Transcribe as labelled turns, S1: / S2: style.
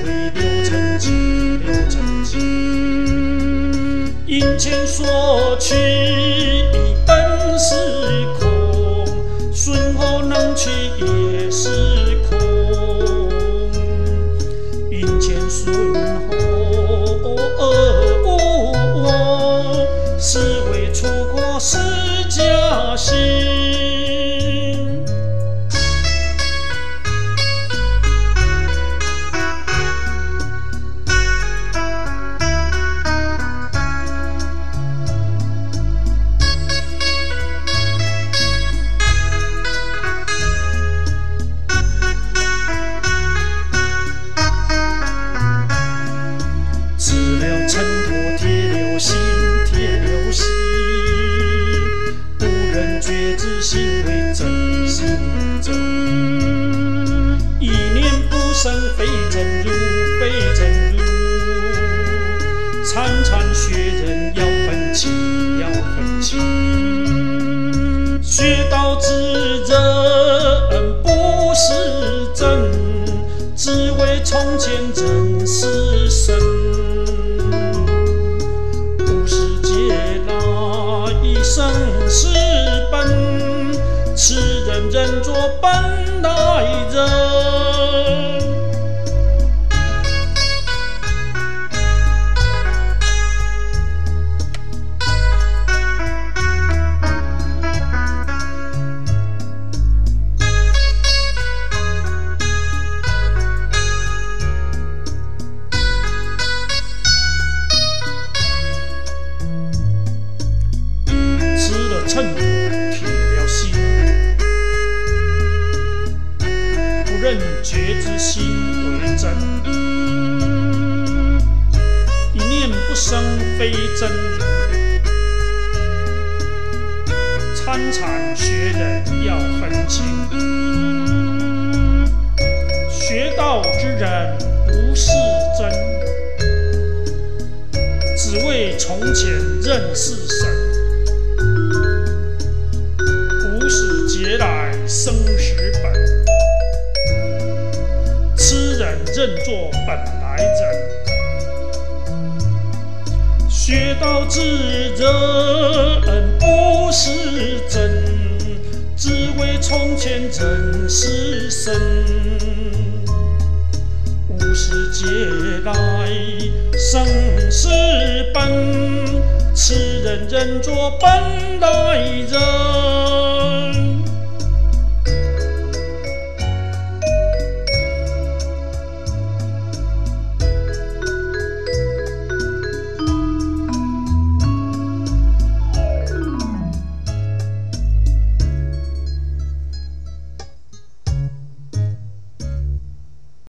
S1: 为六尘尽，六尘尽。因前所取本是空，顺后能取也是空。因前顺后无我，是为出国释迦心。尘土铁流心，铁流心，不忍觉知心为真，心为真。一念不生，非真如，非真如。参禅学人要分清，要分清。学道之人不是真，只为从前真是身。生是本，此人人作本来人。尘土铁了心，不忍觉知心为真。一念不生，非真如。参禅学人要分清，学道之人不是真，只为从前认识神。劫来生实本，此人认作本来人。学道之人不是真，只为从前认识神。无始劫来生实本，此人认作本来人。